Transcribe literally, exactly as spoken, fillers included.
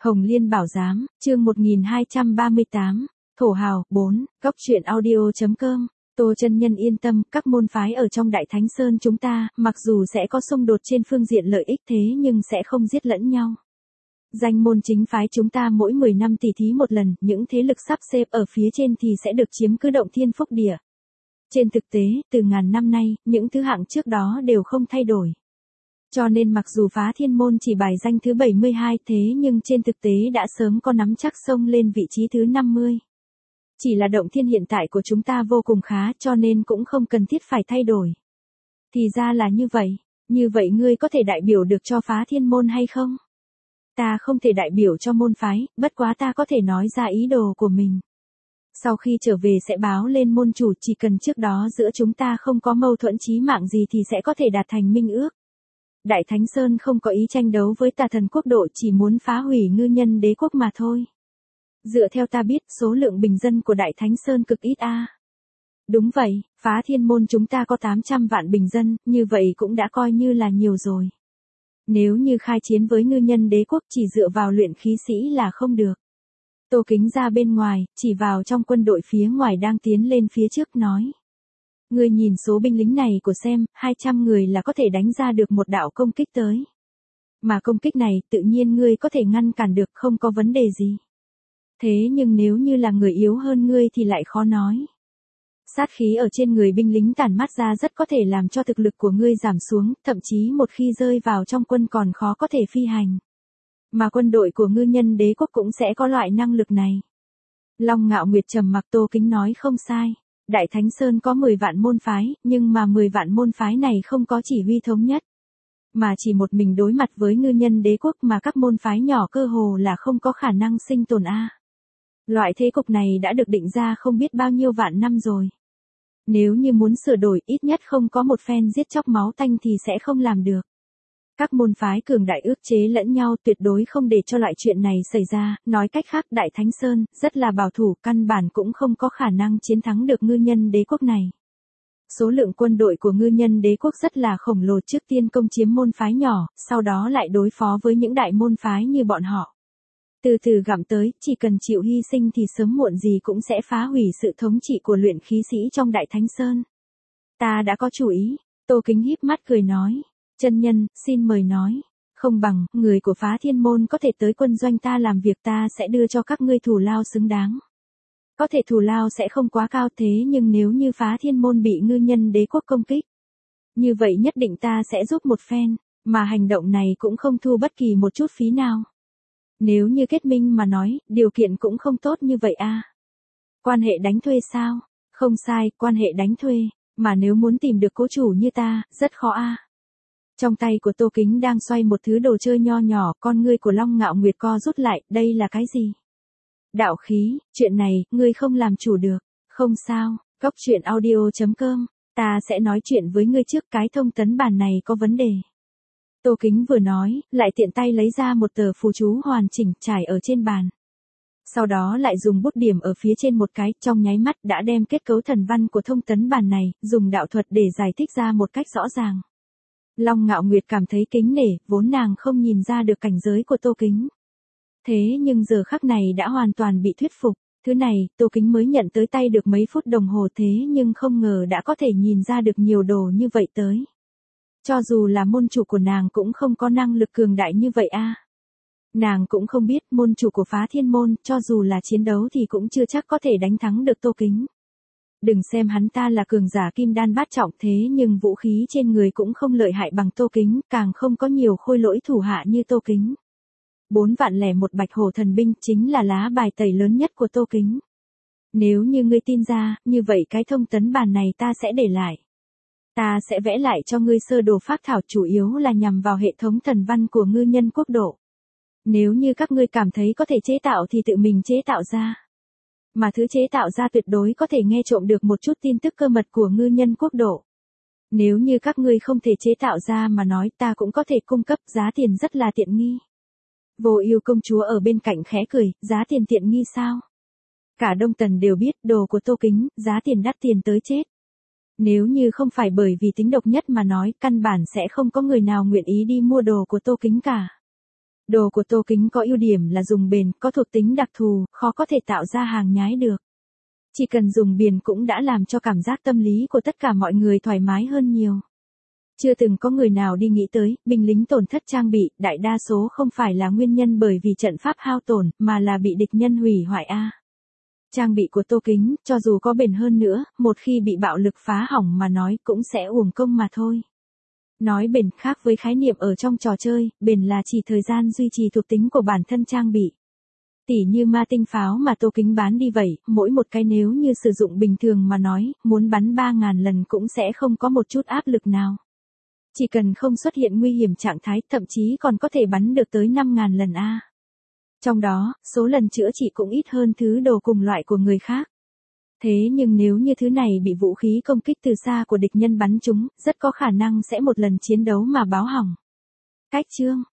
Hồng Liên Bảo Giám, chương một nghìn hai trăm ba mươi tám, Thổ Hào, bốn, góc truyện audio.com. Tô chân nhân yên tâm, các môn phái ở trong Đại Thánh Sơn chúng ta, mặc dù sẽ có xung đột trên phương diện lợi ích thế nhưng sẽ không giết lẫn nhau. Danh môn chính phái chúng ta mỗi mười năm tỉ thí một lần, những thế lực sắp xếp ở phía trên thì sẽ được chiếm cứ động thiên phúc địa. Trên thực tế, từ ngàn năm nay, những thứ hạng trước đó đều không thay đổi. Cho nên mặc dù Phá Thiên Môn chỉ bài danh thứ bảy mươi hai thế nhưng trên thực tế đã sớm có nắm chắc xông lên vị trí thứ năm mươi. Chỉ là động thiên hiện tại của chúng ta vô cùng khá cho nên cũng không cần thiết phải thay đổi. Thì ra là như vậy, như vậy ngươi có thể đại biểu được cho Phá Thiên Môn hay không? Ta không thể đại biểu cho môn phái, bất quá ta có thể nói ra ý đồ của mình. Sau khi trở về sẽ báo lên môn chủ, chỉ cần trước đó giữa chúng ta không có mâu thuẫn chí mạng gì thì sẽ có thể đạt thành minh ước. Đại Thánh Sơn không có ý tranh đấu với Tà Thần Quốc độ, chỉ muốn phá hủy Ngư Nhân Đế Quốc mà thôi. Dựa theo ta biết, số lượng bình dân của Đại Thánh Sơn cực ít a. Đúng vậy, Phá Thiên Môn chúng ta có tám trăm vạn bình dân, như vậy cũng đã coi như là nhiều rồi. Nếu như khai chiến với Ngư Nhân Đế Quốc chỉ dựa vào luyện khí sĩ là không được. Tô Kính ra bên ngoài, chỉ vào trong quân đội phía ngoài đang tiến lên phía trước nói. Ngươi nhìn số binh lính này của xem, hai trăm người là có thể đánh ra được một đạo công kích tới. Mà công kích này tự nhiên ngươi có thể ngăn cản được, không có vấn đề gì. Thế nhưng nếu như là người yếu hơn ngươi thì lại khó nói. Sát khí ở trên người binh lính tản mát ra rất có thể làm cho thực lực của ngươi giảm xuống, thậm chí một khi rơi vào trong quân còn khó có thể phi hành. Mà quân đội của Ngư Nhân Đế Quốc cũng sẽ có loại năng lực này. Long Ngạo Nguyệt trầm mặc. Tô Kính nói không sai. Đại Thánh Sơn có mười vạn môn phái, nhưng mà mười vạn môn phái này không có chỉ huy thống nhất. Mà chỉ một mình đối mặt với Ngư Nhân Đế Quốc mà các môn phái nhỏ cơ hồ là không có khả năng sinh tồn a. Loại thế cục này đã được định ra không biết bao nhiêu vạn năm rồi. Nếu như muốn sửa đổi ít nhất không có một phen giết chóc máu tanh thì sẽ không làm được. Các môn phái cường đại ước chế lẫn nhau, tuyệt đối không để cho loại chuyện này xảy ra, nói cách khác Đại Thánh Sơn rất là bảo thủ, căn bản cũng không có khả năng chiến thắng được Ngư Nhân Đế Quốc này. Số lượng quân đội của Ngư Nhân Đế Quốc rất là khổng lồ, trước tiên công chiếm môn phái nhỏ, sau đó lại đối phó với những đại môn phái như bọn họ. Từ từ gặm tới, chỉ cần chịu hy sinh thì sớm muộn gì cũng sẽ phá hủy sự thống trị của luyện khí sĩ trong Đại Thánh Sơn. Ta đã có chủ ý. Tô Kính híp mắt cười nói. Chân nhân, xin mời nói. Không bằng, người của Phá Thiên Môn có thể tới quân doanh ta làm việc, ta sẽ đưa cho các ngươi thù lao xứng đáng. Có thể thù lao sẽ không quá cao thế nhưng nếu như Phá Thiên Môn bị Ngư Nhân Đế Quốc công kích, như vậy nhất định ta sẽ giúp một phen, mà hành động này cũng không thu bất kỳ một chút phí nào. Nếu như kết minh mà nói, điều kiện cũng không tốt như vậy a. Quan hệ đánh thuê sao? Không sai, quan hệ đánh thuê, mà nếu muốn tìm được cố chủ như ta, rất khó a. Trong tay của Tô Kính đang xoay một thứ đồ chơi nho nhỏ, con ngươi của Long Ngạo Nguyệt co rút lại, đây là cái gì? Đạo khí, chuyện này, ngươi không làm chủ được. Không sao, góc truyện audio.com, ta sẽ nói chuyện với ngươi trước, cái thông tấn bản này có vấn đề. Tô Kính vừa nói, lại tiện tay lấy ra một tờ phù chú hoàn chỉnh trải ở trên bàn. Sau đó lại dùng bút điểm ở phía trên một cái, trong nháy mắt đã đem kết cấu thần văn của thông tấn bản này, dùng đạo thuật để giải thích ra một cách rõ ràng. Long Ngạo Nguyệt cảm thấy kính nể, vốn nàng không nhìn ra được cảnh giới của Tô Kính. Thế nhưng giờ khắc này đã hoàn toàn bị thuyết phục, thứ này, Tô Kính mới nhận tới tay được mấy phút đồng hồ thế nhưng không ngờ đã có thể nhìn ra được nhiều đồ như vậy tới. Cho dù là môn chủ của nàng cũng không có năng lực cường đại như vậy a. Nàng cũng không biết môn chủ của Phá Thiên Môn, cho dù là chiến đấu thì cũng chưa chắc có thể đánh thắng được Tô Kính. Đừng xem hắn ta là cường giả kim đan bát trọng thế nhưng vũ khí trên người cũng không lợi hại bằng Tô Kính, càng không có nhiều khôi lỗi thủ hạ như Tô Kính. Bốn vạn lẻ một bạch hổ thần binh chính là lá bài tẩy lớn nhất của Tô Kính. Nếu như ngươi tin ra, như vậy cái thông tấn bản này ta sẽ để lại. Ta sẽ vẽ lại cho ngươi sơ đồ phác thảo, chủ yếu là nhằm vào hệ thống thần văn của Ngư Nhân Quốc độ. Nếu như các ngươi cảm thấy có thể chế tạo thì tự mình chế tạo ra. Mà thứ chế tạo ra tuyệt đối có thể nghe trộm được một chút tin tức cơ mật của Ngư Nhân Quốc độ. Nếu như các ngươi không thể chế tạo ra mà nói, ta cũng có thể cung cấp, giá tiền rất là tiện nghi. Vô Ưu công chúa ở bên cạnh khẽ cười, giá tiền tiện nghi sao? Cả Đông Tần đều biết đồ của Tô Kính, giá tiền đắt tiền tới chết. Nếu như không phải bởi vì tính độc nhất mà nói, căn bản sẽ không có người nào nguyện ý đi mua đồ của Tô Kính cả. Đồ của Tô Kính có ưu điểm là dùng bền, có thuộc tính đặc thù, khó có thể tạo ra hàng nhái được. Chỉ cần dùng bền cũng đã làm cho cảm giác tâm lý của tất cả mọi người thoải mái hơn nhiều. Chưa từng có người nào đi nghĩ tới, binh lính tổn thất trang bị, đại đa số không phải là nguyên nhân bởi vì trận pháp hao tổn, mà là bị địch nhân hủy hoại a. Trang bị của Tô Kính, cho dù có bền hơn nữa, một khi bị bạo lực phá hỏng mà nói cũng sẽ uổng công mà thôi. Nói bền khác với khái niệm ở trong trò chơi, bền là chỉ thời gian duy trì thuộc tính của bản thân trang bị. Tỉ như ma tinh pháo mà Tô Kính bán đi vậy, mỗi một cái nếu như sử dụng bình thường mà nói, muốn bắn ba ngàn lần cũng sẽ không có một chút áp lực nào. Chỉ cần không xuất hiện nguy hiểm trạng thái, thậm chí còn có thể bắn được tới năm ngàn lần a. Trong đó, số lần chữa trị cũng ít hơn thứ đồ cùng loại của người khác. Thế nhưng nếu như thứ này bị vũ khí công kích từ xa của địch nhân bắn trúng, rất có khả năng sẽ một lần chiến đấu mà báo hỏng. Cách chương